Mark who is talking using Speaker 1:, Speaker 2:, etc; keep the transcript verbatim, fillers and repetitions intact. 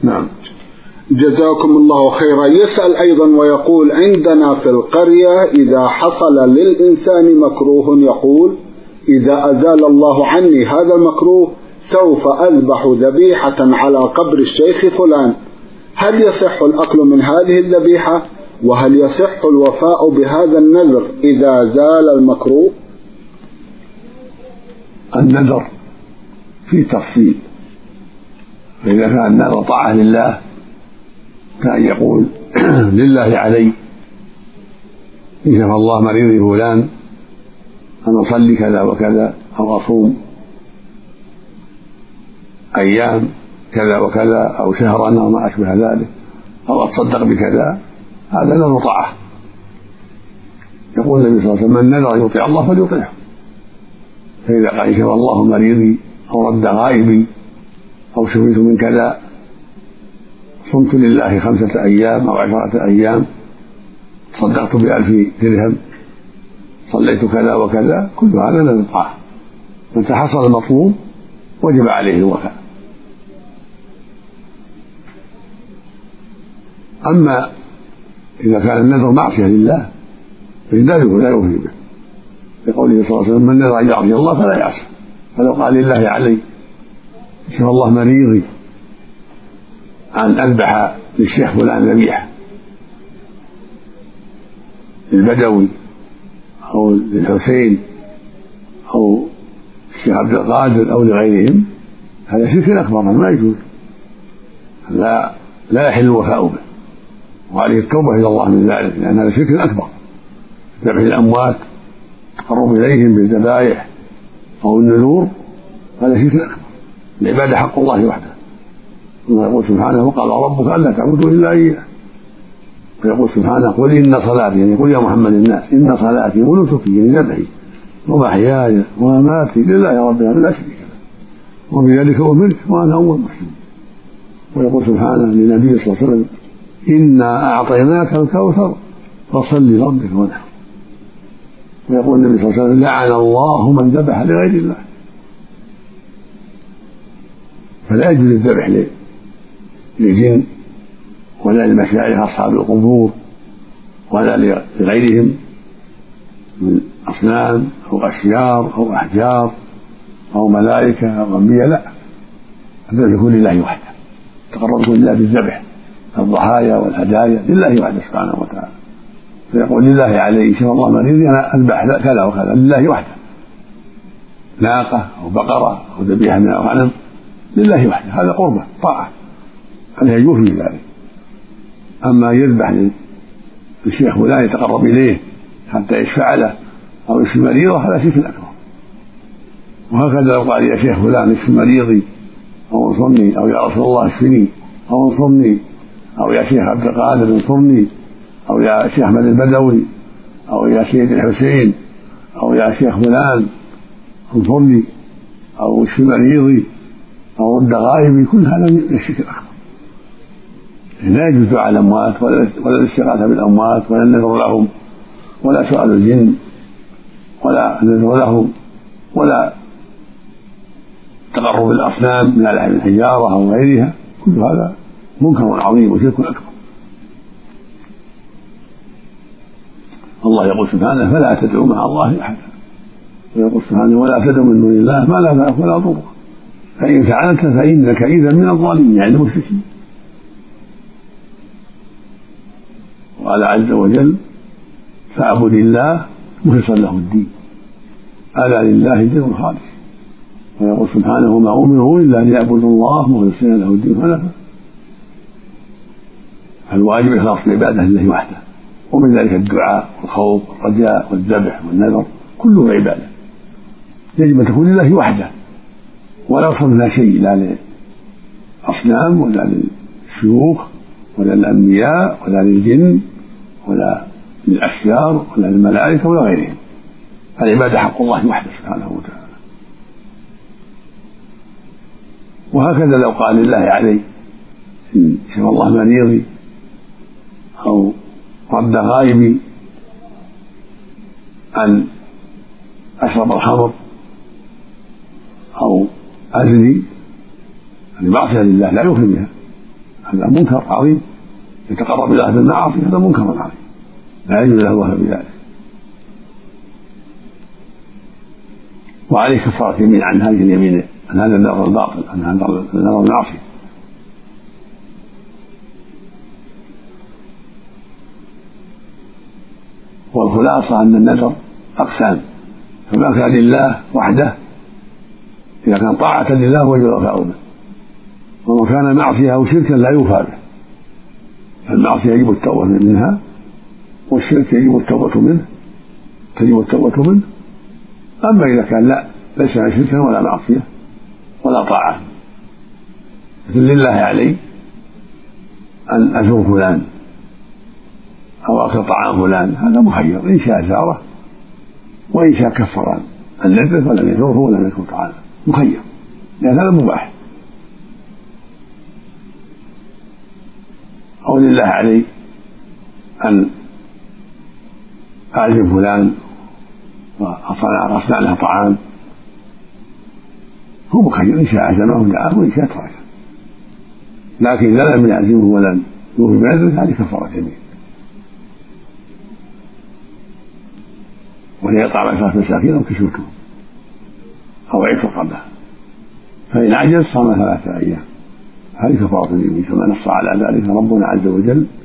Speaker 1: نعم.
Speaker 2: جزاكم الله خيرا. يسأل أيضا ويقول: عندنا في القرية إذا حصل للإنسان مكروه يقول: إذا أزال الله عني هذا المكروه سوف أذبح ذبيحة على قبر الشيخ فلان، هل يصح الأكل من هذه الذبيحة؟ وهل يصح الوفاء بهذا النذر إذا زال المكروه؟
Speaker 1: النذر فيه تفصيل، فإذا كان النذر طاعة لله كان يقول: لله علي إن شفى الله مريضي فلان أن أصلي كذا وكذا، أو أصوم أيام كذا وكذا، أو شهرا أو ما أشبه ذلك، أو أتصدق بكذا، هذا نذر طاعة. يقول النبي صلى الله عليه وسلم: من نذر أن يطيع الله فليطيعه. فإذا قال: شفى الله مريضي، أو رد غائبي، أو شفيت من كذا، صمت لله خمسة أيام أو عشرة أيام، تصدقت بألف درهم، صليت كذا وكذا، كل هذا نذر طاعة. متى حصل المطلوب وجب عليه الوفاء. أما إذا كان النذر معصية لله فإنه لا يوفي به، لقوله صلى الله عليه وسلم: من نذر أن يعصي الله فلا يعصي. فلو قال: لله علي شفى الله مريضي أن أذبح للشيخ فلان ذبيحة، للبدوي أو للحسين أو الشيخ عبد القادر أو لغيرهم، هذا شرك أكبر ما يجوز، لا لا يحل الوفاء به، وعليه التوبة إلى الله من ذلك، لأن هذا شرك أكبر. ذبح الأموات، التقرب إليهم بالذبائح أو النذور، هذا شرك أكبر. العبادة حق الله وحده. الله يقول سبحانه: وقال ربك ألا تعبدوا إلا إياه. ويقول سبحانه: قل إن صلاتي، يعني قل يا محمد الناس: إن صلاتي ونسكي، يعني ذبحي ومحياي ومماتي لله رب العالمين لا شريك له، وبذلك أمرت وأنا أول مسلم. ويقول سبحانه للنبي صلى الله عليه وسلم: إنا أعطيناك الكوثر فصل لربك وانحر. ويقول النبي صلى الله عليه وسلم: لعن الله من ذبح لغير الله. فلا يجوز الذبح للجن ولا للمشايخ أصحاب القبور ولا لغيرهم من أصنام أو أشجار أو أحجار أو ملائكة أو أنبياء، لا، الذبح يكون لله وحده، تقرب لله بالذبح، الضحايا والهدايا لله وحده سبحانه وتعالى. فيقول: لله علي شفى الله مريضي أنا أذبح كذا وكذا، لله وحده، ناقة أو بقرة أو ذبيحة من الغنم، لله وحده، هذا قربة طاعة، هذا يجوز في ذلك. أما يذبح للشيخ فلان يتقرب إليه حتى يشفع له أو يشفي مريضه، هذا شرك أكبر. وهكذا لو قال: يا شيخ فلان اشف مريضي أو انصرني، أو يا رسول الله اشفني أو انصرني، أو يا شيخ عبد القادر انصرني، أو يا شيخ أحمد البدوي، أو يا سيد الحسين، أو يا شيخ فلان انصرني، أو اشف مريضي، أو رد غائبي، كل هذا من الشرك الأكبر. لا يجوز دعاء الأموات ولا الاستغاثة بالأموات ولا النذر لهم ولا سؤال الجن ولا النذر لهم ولا تقرب الأصنام من لحم الحجارة أو غيرها، كل هذا منكر عظيم وشرك أكبر. الله يقول سبحانه: فلا تدعوا مع الله أحدا. ويقول سبحانه: ولا تدعوا من دون الله ما لا ينفعك ولا يضرك، فإن فعلت فإنك إذا من الظالمين، يعني المشركين. وقال عز وجل: فاعبد الله مخلصا له الدين، ألا لله الدين الخالص. ويقول سبحانه: وما أمروا إلا ليعبدوا الله مخلصين له الدين حنفاء. فالواجب إخلاص العبادة لله وحده، ومن ذلك الدعاء والخوف والرجاء والذبح والنذر كله عبادة، يجب أن تكون لله وحده، ولا يصل منها شيء لا لأصنام ولا للشيوخ ولا للأنبياء ولا للجن ولا للأشجار ولا للملائكة ولا غيرهم. العبادة حق الله وحده سبحانه وتعالى. وهكذا لو قال: لله علي إن شفى الله مريضي، أو رد غائبي، أن أشرب الخمر أو أزني، هذه معصية لله لا يوفي بها، هذا منكر عظيم، يتقرب إلى بالمعاصي، هذا منكر عظيم لا يجوز له وهب بذلك. وعليه كفارة يمين عن هذه اليمين، عن هذا النظر الباطل، عن هذا النظر المعصية. والخلاصة أن النذر أقسام، فما كان لله وحده إذا كان طاعة لله وجب الوفاء به، وما كان معصية أو شركا لا يوفى به. فالمعصية يجب التوبة منها، والشرك يجب التوبة منه تجب التوبة منه. أما إذا كان لا ليس شركا ولا معصية ولا طاعة، مثل لله علي أن أزور فلان أو أكل طعام فلان، هذا مخير، إن شاء زاره وإن شاء كفر عن نذره ولم يزوره ولم يكن طعاما، مخير، لأن هذا مباح. أو لله علي أن أعزم فلان وأصنع له طعام، هو مخير، إن شاء عزمه دعاه وإن شاء تركه. لكن إذا لم يعزمه ولم يوفي بنذره هذه كفارة يمين، وهي إطعام عشرة مساكين أو كسوتهم أو عتق رقبة، فإن عجز صام ثلاثة أيام، هذه كفارة يمين كما نص على ذلك ربنا عز وجل